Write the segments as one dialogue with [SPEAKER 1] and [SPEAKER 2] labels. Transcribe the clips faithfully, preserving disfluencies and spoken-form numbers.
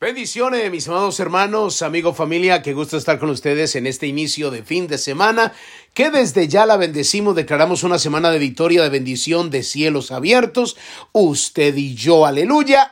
[SPEAKER 1] Bendiciones, mis amados hermanos, amigos, familia, qué gusto estar con ustedes en este inicio de fin de semana, que desde ya la bendecimos, declaramos una semana de victoria, de bendición, de cielos abiertos, usted y yo, aleluya.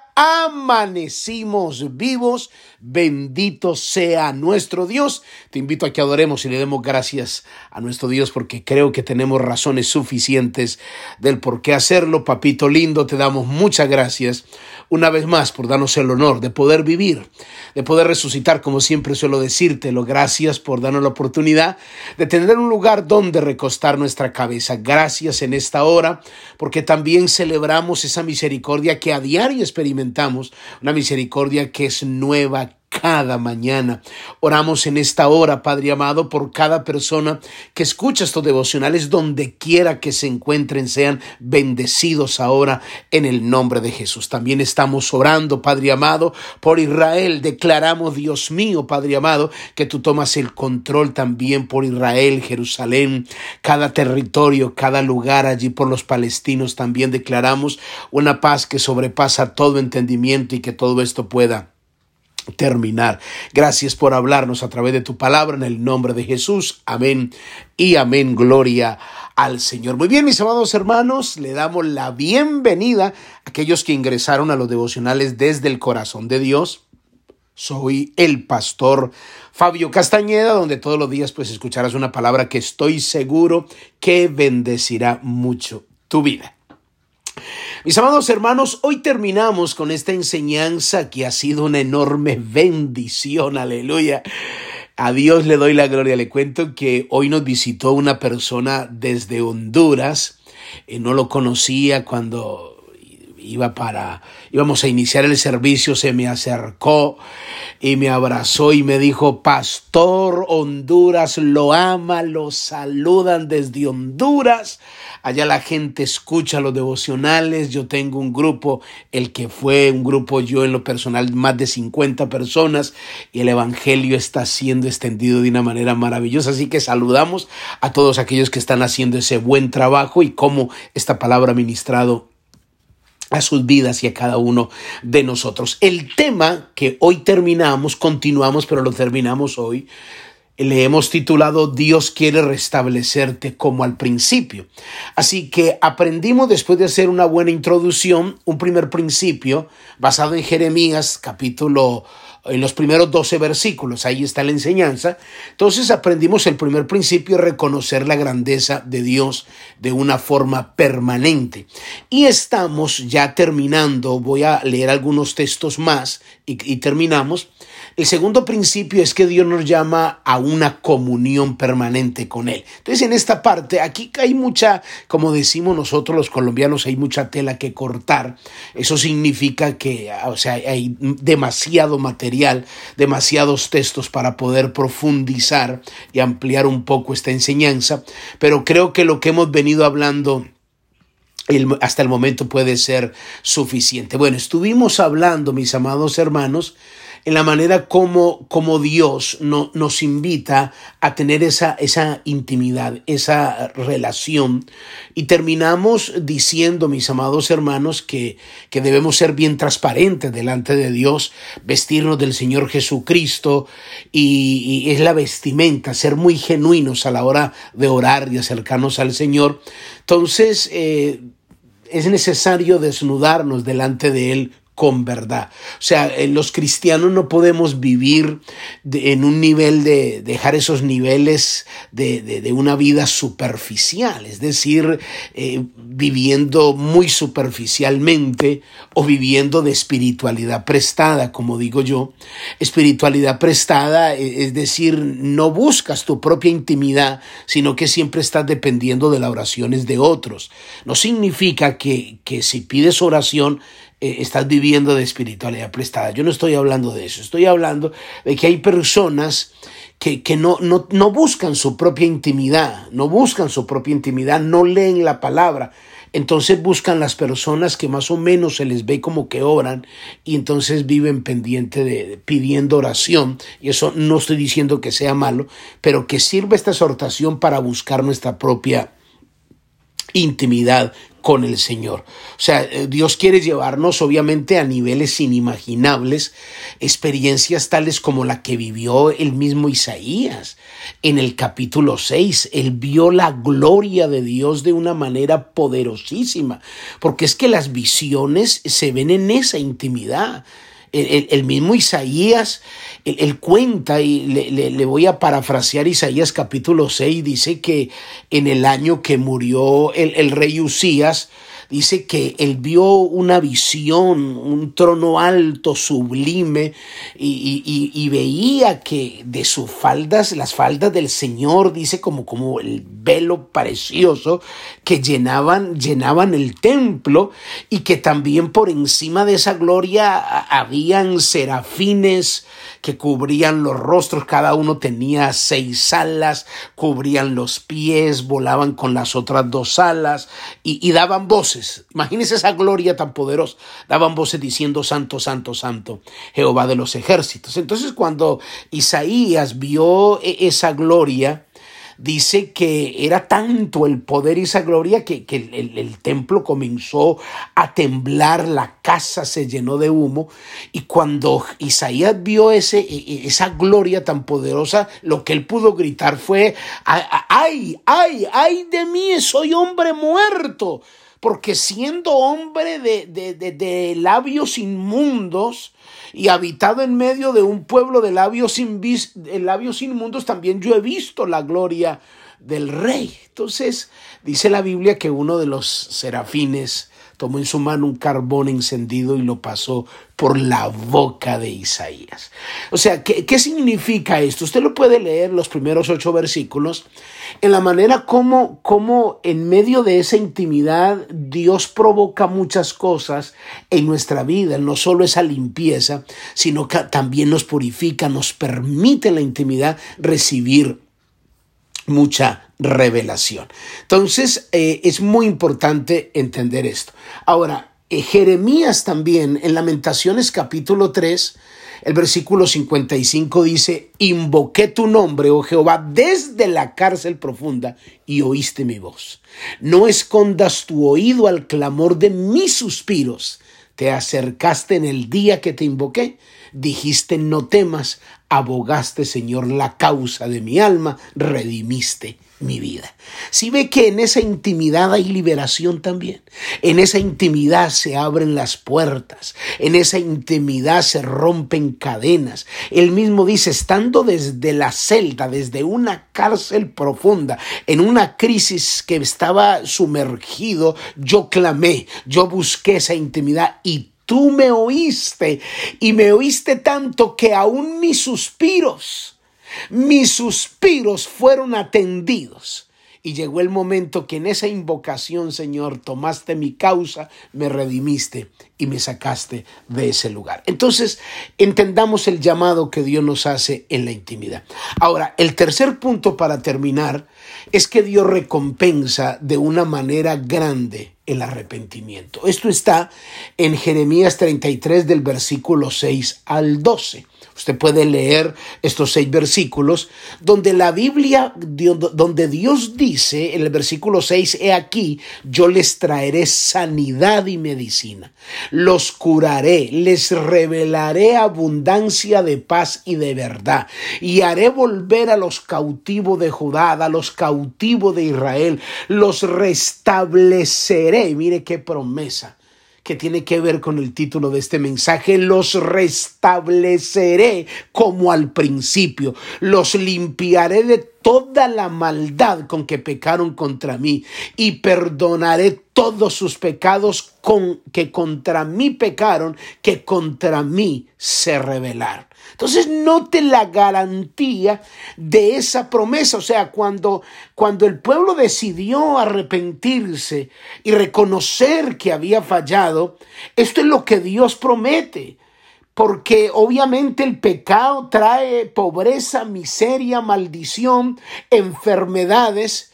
[SPEAKER 1] Amanecimos vivos, bendito sea nuestro Dios. Te invito a que adoremos y le demos gracias a nuestro Dios porque creo que tenemos razones suficientes del por qué hacerlo. Papito lindo, te damos muchas gracias una vez más por darnos el honor de poder vivir, de poder resucitar, como siempre suelo decírtelo. Gracias por darnos la oportunidad de tener un lugar donde recostar nuestra cabeza. Gracias en esta hora porque también celebramos esa misericordia que a diario experimentamos. Una misericordia que es nueva cada mañana. Oramos en esta hora, Padre amado, por cada persona que escucha estos devocionales, donde quiera que se encuentren, sean bendecidos ahora en el nombre de Jesús. También estamos orando, Padre amado, por Israel. Declaramos, Dios mío, Padre amado, que tú tomas el control también por Israel, Jerusalén, cada territorio, cada lugar allí por los palestinos. También declaramos una paz que sobrepasa todo entendimiento y que todo esto pueda terminar. Gracias por hablarnos a través de tu palabra en el nombre de Jesús. Amén y amén. Gloria al Señor. Muy bien, mis amados hermanos, le damos la bienvenida a aquellos que ingresaron a los devocionales desde el corazón de Dios. Soy el pastor Fabio Castañeda, donde todos los días pues escucharás una palabra que estoy seguro que bendecirá mucho tu vida. Mis amados hermanos, hoy terminamos con esta enseñanza que ha sido una enorme bendición, aleluya. A Dios le doy la gloria. Le cuento que hoy nos visitó una persona desde Honduras. Eh, no lo conocía cuando iba para, íbamos a iniciar el servicio. Se me acercó y me abrazó y me dijo: Pastor, Honduras lo ama, lo saludan desde Honduras. Allá la gente escucha los devocionales. Yo tengo un grupo, el que fue un grupo yo en lo personal, más de cincuenta personas, y el evangelio está siendo extendido de una manera maravillosa. Así que saludamos a todos aquellos que están haciendo ese buen trabajo y cómo esta palabra ha ministrado a sus vidas y a cada uno de nosotros. El tema que hoy terminamos, continuamos, pero lo terminamos hoy, le hemos titulado Dios quiere restablecerte como al principio. Así que aprendimos, después de hacer una buena introducción, un primer principio basado en Jeremías, capítulo, en los primeros doce versículos. Ahí está la enseñanza. Entonces aprendimos el primer principio, reconocer la grandeza de Dios de una forma permanente. Y estamos ya terminando, voy a leer algunos textos más y, y terminamos. El segundo principio es que Dios nos llama a una comunión permanente con Él. Entonces, en esta parte, aquí hay mucha, como decimos nosotros los colombianos, hay mucha tela que cortar. Eso significa que, o sea, hay demasiado material, demasiados textos para poder profundizar y ampliar un poco esta enseñanza. Pero creo que lo que hemos venido hablando El, hasta el momento puede ser suficiente. Bueno, estuvimos hablando, mis amados hermanos, en la manera como, como Dios no, nos invita a tener esa, esa intimidad, esa relación. Y terminamos diciendo, mis amados hermanos, que, que debemos ser bien transparentes delante de Dios, vestirnos del Señor Jesucristo, y, y es la vestimenta, ser muy genuinos a la hora de orar y acercarnos al Señor. Entonces, eh, es necesario desnudarnos delante de Él con verdad. O sea, los cristianos no podemos vivir de, en un nivel de dejar esos niveles de, de, de una vida superficial, es decir, eh, viviendo muy superficialmente o viviendo de espiritualidad prestada, como digo yo. Espiritualidad prestada, es decir, no buscas tu propia intimidad, sino que siempre estás dependiendo de las oraciones de otros. No significa que, que si pides oración, Eh, estás viviendo de espiritualidad prestada. Yo no estoy hablando de eso. Estoy hablando de que hay personas que, que no, no, no buscan su propia intimidad, no buscan su propia intimidad, no leen la palabra. Entonces buscan las personas que más o menos se les ve como que oran y entonces viven pendiente de, de pidiendo oración. Y eso no estoy diciendo que sea malo, pero que sirve esta exhortación para buscar nuestra propia intimidad con el Señor. O sea, Dios quiere llevarnos obviamente a niveles inimaginables, experiencias tales como la que vivió el mismo Isaías. En el capítulo seis, él vio la gloria de Dios de una manera poderosísima, porque es que las visiones se ven en esa intimidad. El, el, el mismo Isaías, él, él cuenta, y le, le, le voy a parafrasear Isaías capítulo seis, dice que en el año que murió el, el rey Usías, dice que él vio una visión, un trono alto, sublime, y, y, y veía que de sus faldas, las faldas del Señor, dice como, como el velo precioso, que llenaban, llenaban el templo, y que también por encima de esa gloria habían serafines que cubrían los rostros, cada uno tenía seis alas, cubrían los pies, volaban con las otras dos alas, y, y daban voces. Imagínense esa gloria tan poderosa. Daban voces diciendo: santo, santo, santo, Jehová de los ejércitos. Entonces, cuando Isaías vio esa gloria, dice que era tanto el poder y esa gloria que, que el, el templo comenzó a temblar, la casa se llenó de humo, y cuando Isaías vio ese, esa gloria tan poderosa, lo que él pudo gritar fue: ¡ay, ay, ay de mí, soy hombre muerto! Porque siendo hombre de, de, de, de labios inmundos y habitado en medio de un pueblo de labios, invis, de labios inmundos, también yo he visto la gloria del rey. Entonces dice la Biblia que uno de los serafines tomó en su mano un carbón encendido y lo pasó por la boca de Isaías. O sea, ¿qué, qué significa esto? Usted lo puede leer los primeros ocho versículos en la manera como, como en medio de esa intimidad Dios provoca muchas cosas en nuestra vida. No solo esa limpieza, sino que también nos purifica, nos permite en la intimidad recibir mucha revelación. Entonces, eh, es muy importante entender esto. Ahora, eh, Jeremías también, en Lamentaciones capítulo tres, el versículo cincuenta y cinco dice: invoqué tu nombre, oh Jehová, desde la cárcel profunda, y oíste mi voz. No escondas tu oído al clamor de mis suspiros. Te acercaste en el día que te invoqué. Dijiste: no temas. Abogaste, Señor, la causa de mi alma, redimiste mi vida. Si ve que en esa intimidad hay liberación también, en esa intimidad se abren las puertas, en esa intimidad se rompen cadenas. Él mismo dice: estando desde la celda, desde una cárcel profunda, en una crisis que estaba sumergido, yo clamé, yo busqué esa intimidad y tú me oíste, y me oíste tanto que aún mis suspiros, mis suspiros fueron atendidos. Y llegó el momento que en esa invocación, Señor, tomaste mi causa, me redimiste y me sacaste de ese lugar. Entonces, entendamos el llamado que Dios nos hace en la intimidad. Ahora, el tercer punto para terminar es que Dios recompensa de una manera grande el arrepentimiento. Esto está en Jeremías treinta y tres del versículo seis al doce. Usted puede leer estos seis versículos donde la Biblia, donde Dios dice en el versículo seis: he aquí, yo les traeré sanidad y medicina, los curaré, les revelaré abundancia de paz y de verdad, y haré volver a los cautivos de Judá, a los cautivos de Israel, los restableceré. Mire qué promesa que tiene que ver con el título de este mensaje: los restableceré como al principio, los limpiaré de toda la maldad con que pecaron contra mí, y perdonaré todos sus pecados con que contra mí pecaron, que contra mí se rebelaron. Entonces, note la garantía de esa promesa. O sea, cuando, cuando el pueblo decidió arrepentirse y reconocer que había fallado, esto es lo que Dios promete. Porque obviamente el pecado trae pobreza, miseria, maldición, enfermedades,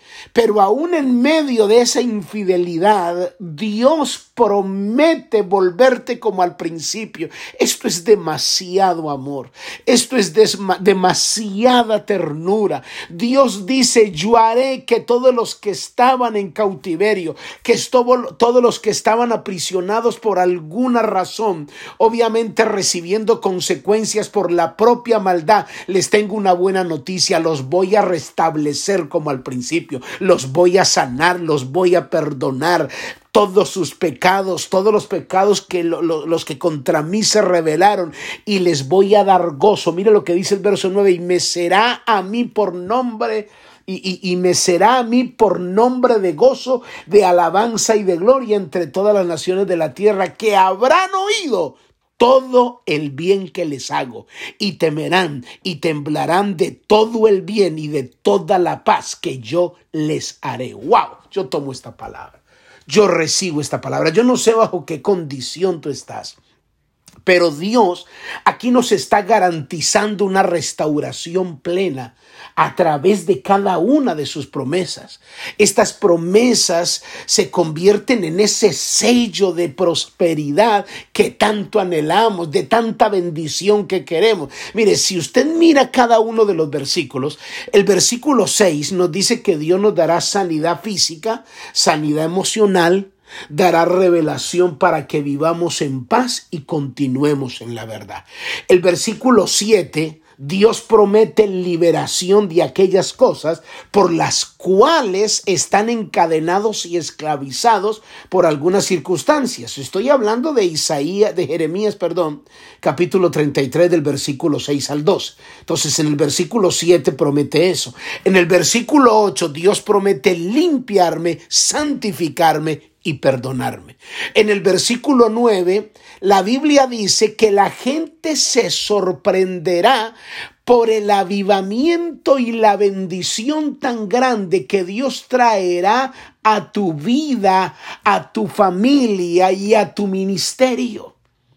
[SPEAKER 1] Pero aún en medio de esa infidelidad, Dios promete volverte como al principio. Esto es demasiado amor. Esto es desma- demasiada ternura. Dios dice, yo haré que todos los que estaban en cautiverio, que estuvo, todos los que estaban aprisionados por alguna razón, obviamente recibiendo consecuencias por la propia maldad, les tengo una buena noticia, los voy a restablecer como al principio. Los voy a sanar, los voy a perdonar. Todos sus pecados, todos los pecados que lo, lo, los que contra mí se rebelaron, y les voy a dar gozo. Mira lo que dice el verso nueve, y me será a mí por nombre, y, y, y me será a mí por nombre de gozo, de alabanza y de gloria entre todas las naciones de la tierra, que habrán oído todo el bien que les hago, y temerán y temblarán de todo el bien y de toda la paz que yo les haré. ¡Wow! Yo tomo esta palabra. Yo recibo esta palabra. Yo no sé bajo qué condición tú estás, pero Dios aquí nos está garantizando una restauración plena a través de cada una de sus promesas. Estas promesas se convierten en ese sello de prosperidad que tanto anhelamos, de tanta bendición que queremos. Mire, si usted mira cada uno de los versículos, el versículo seis nos dice que Dios nos dará sanidad física, sanidad emocional, dará revelación para que vivamos en paz y continuemos en la verdad. El versículo siete, Dios promete liberación de aquellas cosas por las cuales están encadenados y esclavizados por algunas circunstancias. Estoy hablando de Isaías, de Jeremías, perdón, capítulo treinta y tres del versículo seis al doce. Entonces en el versículo siete promete eso. En el versículo ocho Dios promete limpiarme, santificarme y perdonarme. En el versículo nueve, la Biblia dice que la gente se sorprenderá por el avivamiento y la bendición tan grande que Dios traerá a tu vida, a tu familia y a tu ministerio.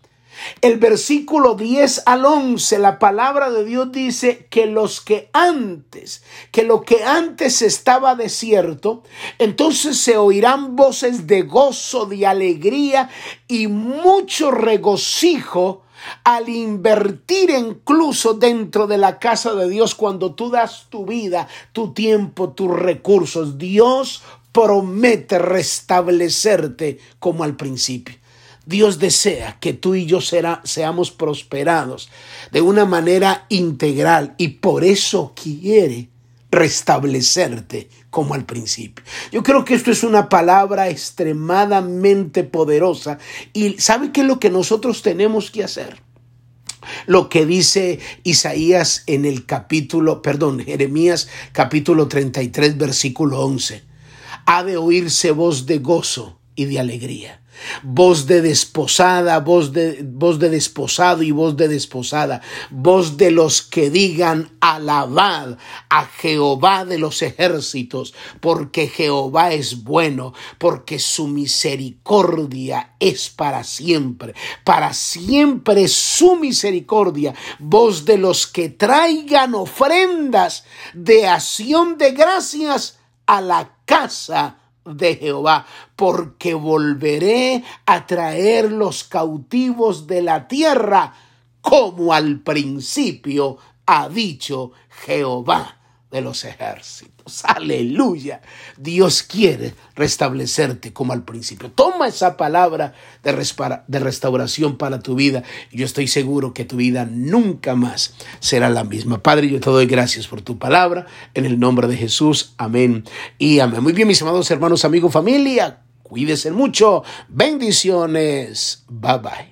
[SPEAKER 1] El versículo diez al once, la palabra de Dios dice que los que antes, que lo que antes estaba desierto, entonces se oirán voces de gozo, de alegría y mucho regocijo al invertir incluso dentro de la casa de Dios. Cuando tú das tu vida, tu tiempo, tus recursos, Dios promete restablecerte como al principio. Dios desea que tú y yo será, seamos prosperados de una manera integral, y por eso quiere restablecerte como al principio. Yo creo que esto es una palabra extremadamente poderosa, y ¿sabe qué es lo que nosotros tenemos que hacer? Lo que dice Isaías en el capítulo, perdón, Jeremías capítulo treinta y tres versículo once. Ha de oírse voz de gozo y de alegría, voz de desposada, voz de, voz de desposado y voz de desposada, voz de los que digan alabad a Jehová de los ejércitos, porque Jehová es bueno, porque su misericordia es para siempre, para siempre es su misericordia, voz de los que traigan ofrendas de acción de gracias a la casa de Jehová, porque volveré a traer los cautivos de la tierra, como al principio ha dicho Jehová de los ejércitos. Aleluya. Dios quiere restablecerte como al principio. Toma esa palabra de, respara, de restauración para tu vida. Yo estoy seguro que tu vida nunca más será la misma. Padre, yo te doy gracias por tu palabra. En el nombre de Jesús. Amén y amén. Muy bien, mis amados hermanos, amigos, familia. Cuídense mucho. Bendiciones. Bye bye.